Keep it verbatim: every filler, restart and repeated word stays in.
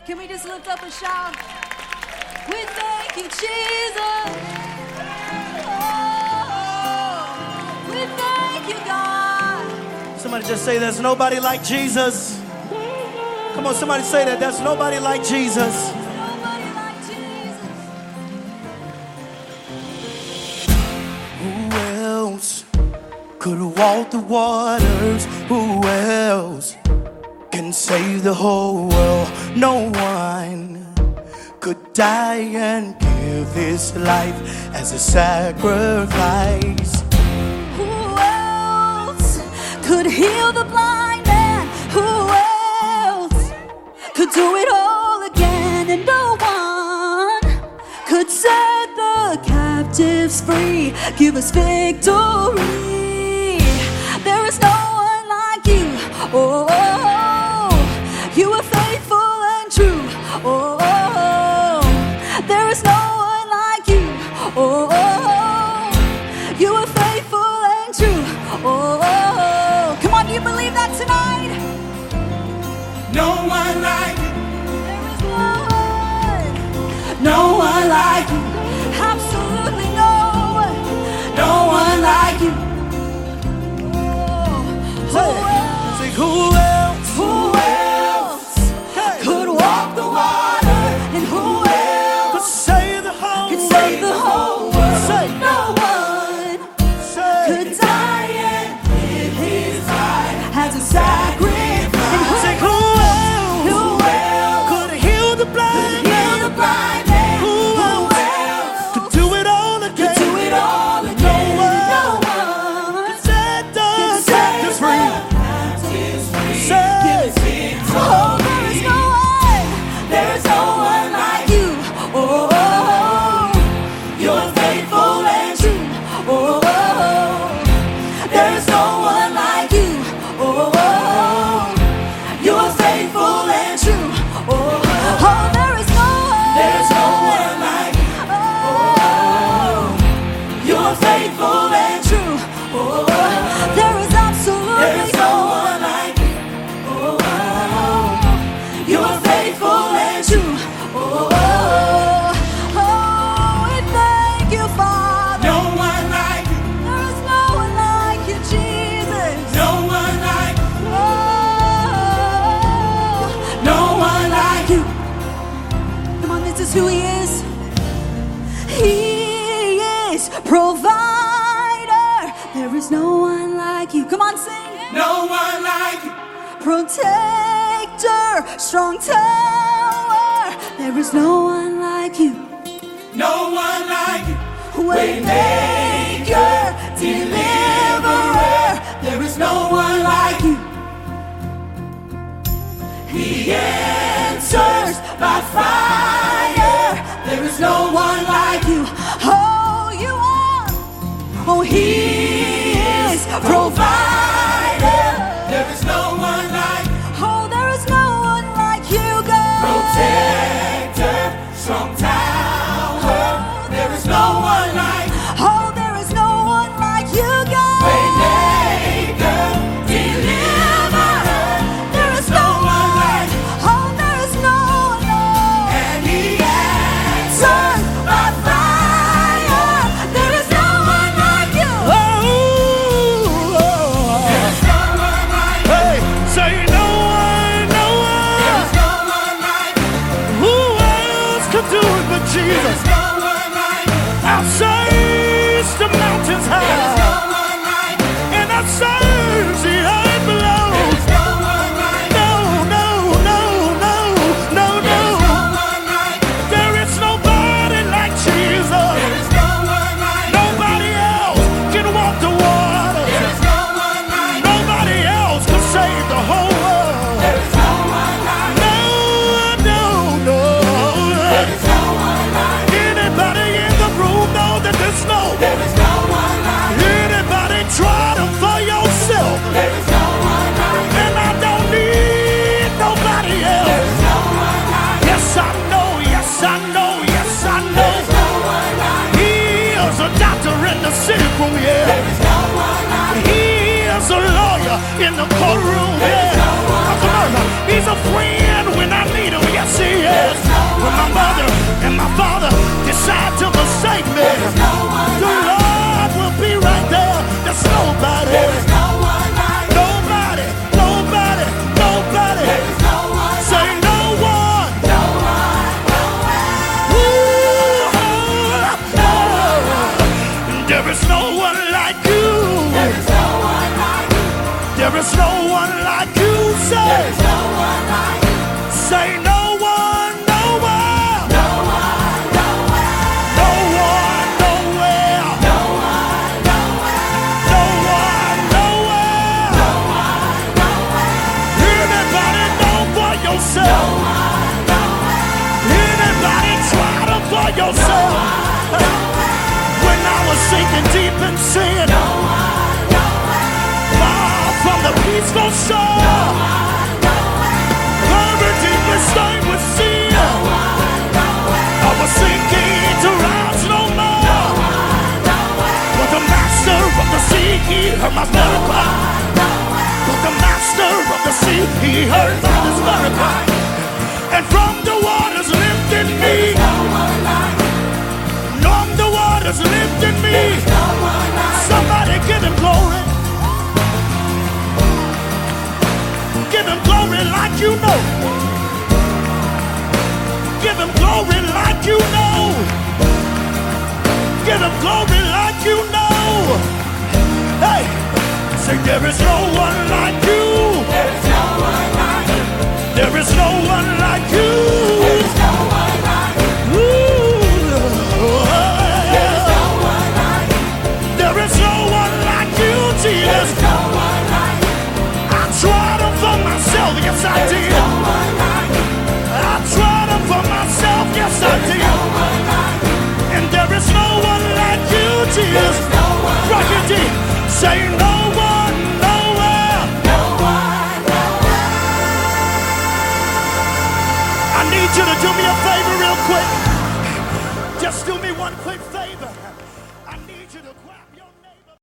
Can we just lift up a shout? We thank you, Jesus. Oh, we thank you, God. Somebody just say there's nobody like Jesus. Come on, somebody say that. There's nobody like Jesus. Nobody like Jesus. Who else could walk the waters? Who else can save the whole world? No one could die and give his life as a sacrifice. Who else could heal the blind man? Who else could do it all again? And no one could set the captives free, give us victory. There is no one like you. Oh, you are faithful and true. Oh, there is no one like you. Oh, you are faithful and true. Oh, come on, do you believe that tonight? No one like you. There is no one. No one like you. Absolutely no one. No one like you. Oh, who else? Say, who else? Who else could walk the water? And who else Could save the whole could save the whole world? Say, No one say, could die and give his life as a sacrifice. say, who else? Who else Could heal the blind? heal the blind man? Who Who else else could do it all again? do it all again? No one Set the can captives save free. Say, Oh, there is no one, there is no one like you. Oh, you're faithful and true. Oh, there is no one like you. Oh, you're faithful and true. Oh, oh, there is no one, there is no one like you. Oh, you're faithful and true. Oh, there is absolutely no one like you. You're faithful and true. Oh, oh, oh, we thank you, Father. no one like you. There is no one like you, Jesus. No one like you. Oh, No one like you. come on, this is who He is. He is provider. There is no one like you. Come on, sing. No one like you. Protector, strong tower. There is no one like you. No one like you. Waymaker, deliverer. There is no one like you. He answers by fire. There is no one like you. Oh, you are. Oh, He is provider. There is no one like you. Oh, there is no one like you, God. Protector, strong tower. There is no one like you. Oh, there is no one like you, God. Waymaker, Deliverer. There is no one like. Oh, there is no one. No. and He Answers by fire. There is no one like you. Oh, There is no one like you. hey, say no one, no There one. is no one like you. Who else could do it but There Jesus? is no one like you. Outside the mountains There is high, no one like you. and outside the earth below. There is no one like you. No, no, no, no, no, There is no no. one like you. There is nobody like Jesus. There is no one like you. Nobody else can walk the water. There is no one like you. Nobody else can save the whole world. There is no one like you. No, no, There no. is no one like you. Anybody in the room know that there's no? There is no one like you. Anybody try to for yourself? There is no one like you. And I don't need nobody There else. is no one like you. Yes, I know, yes, I know, yes, I There is know. no one like you. He is a doctor in the sick room, yeah. There is no one like you. He is a lawyer in the courtroom, There is yeah. no one Come on, he's a friend when I need him, yes he my Father decide to forsake me, the Lord will be right there. There's nobody. No one like nobody, nobody, nobody. No one say no one. No one, no one. Ooh, oh, there is no one like you. There is no one like you. There is no one like you. Say, there is no one like you. Say no one, no one. No one, nowhere. No one, nowhere. No one, nowhere. No one, nowhere. No one, nowhere. Anybody know for yourself? No one, nowhere. Anybody try to for yourself? No one, nowhere. When I was sinking deep in sin, no one, nowhere. Far from the peaceful shore, no one, nowhere. Very deeply stained with sin, no one, nowhere. I was sinking to rise no more, no one, nowhere. But the master of the sea, he heard my blood cry. But the master of the sea, he heard my blood cry. And from the waters lifted me, no one like you. From the waters lifted me, no one like you. Somebody give him glory. Give him glory like you know. Give him glory like you know. Give him glory like you know. Hey, say there is no one like you. There is no one like you. There is no one like you. There is no one like you. Ooh, there is no one like you. There is no one like you, Jesus. There is no one like you. I tried them for myself, yes I did. No one like you. I tried them for myself, yes I did. No one like you. And there is no one like you, Jesus. No one Rock it deep. Say no one, nowhere. No one, nowhere. I need you to do me a favor real quick. Just do me one quick favor.